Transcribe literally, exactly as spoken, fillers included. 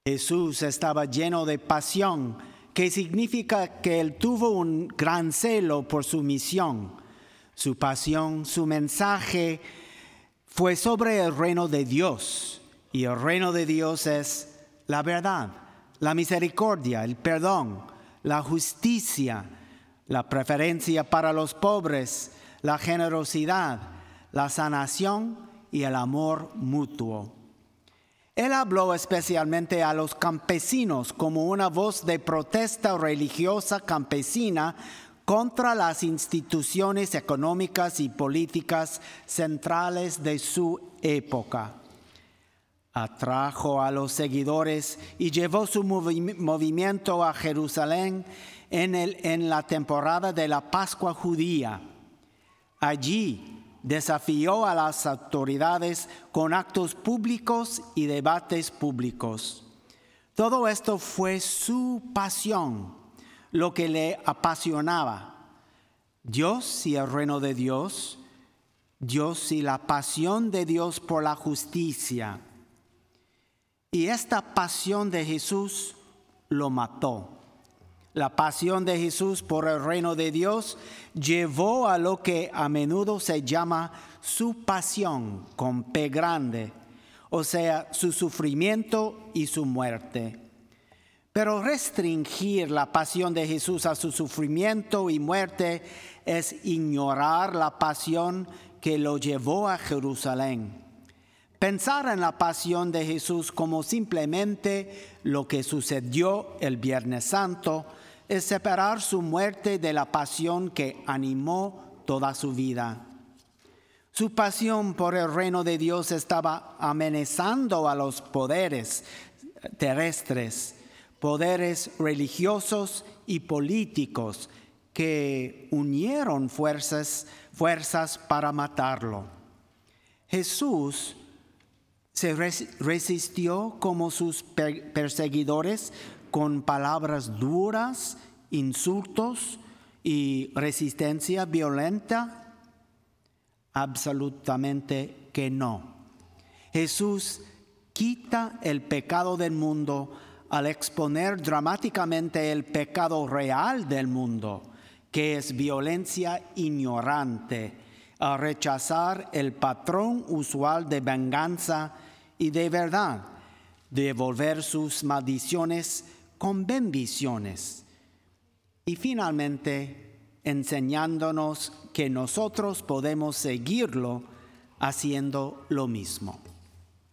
Jesús estaba lleno de pasión, que significa que él tuvo un gran celo por su misión. Su pasión, su mensaje fue sobre el reino de Dios. Y el reino de Dios es la verdad, la misericordia, el perdón, la justicia, la preferencia para los pobres, la generosidad, la sanación y el amor mutuo. Él habló especialmente a los campesinos como una voz de protesta religiosa campesina contra las instituciones económicas y políticas centrales de su época. Atrajo a los seguidores y llevó su movi- movimiento a Jerusalén en, el, en la temporada de la Pascua judía. Allí desafió a las autoridades con actos públicos y debates públicos. Todo esto fue su pasión, lo que le apasionaba. Dios y el reino de Dios, Dios y la pasión de Dios por la justicia. Y esta pasión de Jesús lo mató. La pasión de Jesús por el reino de Dios llevó a lo que a menudo se llama su pasión con P grande, o sea, su sufrimiento y su muerte. Pero restringir la pasión de Jesús a su sufrimiento y muerte es ignorar la pasión que lo llevó a Jerusalén. Pensar en la pasión de Jesús como simplemente lo que sucedió el Viernes Santo es separar su muerte de la pasión que animó toda su vida. Su pasión por el reino de Dios estaba amenazando a los poderes terrestres, poderes religiosos y políticos que unieron fuerzas, fuerzas para matarlo. Jesús se resistió como sus perseguidores con palabras duras, insultos y resistencia violenta. Absolutamente que no. Jesús quita el pecado del mundo al exponer dramáticamente el pecado real del mundo, que es violencia ignorante, a rechazar el patrón usual de venganza y de verdad, devolver sus maldiciones con bendiciones. Y finalmente, enseñándonos que nosotros podemos seguirlo haciendo lo mismo.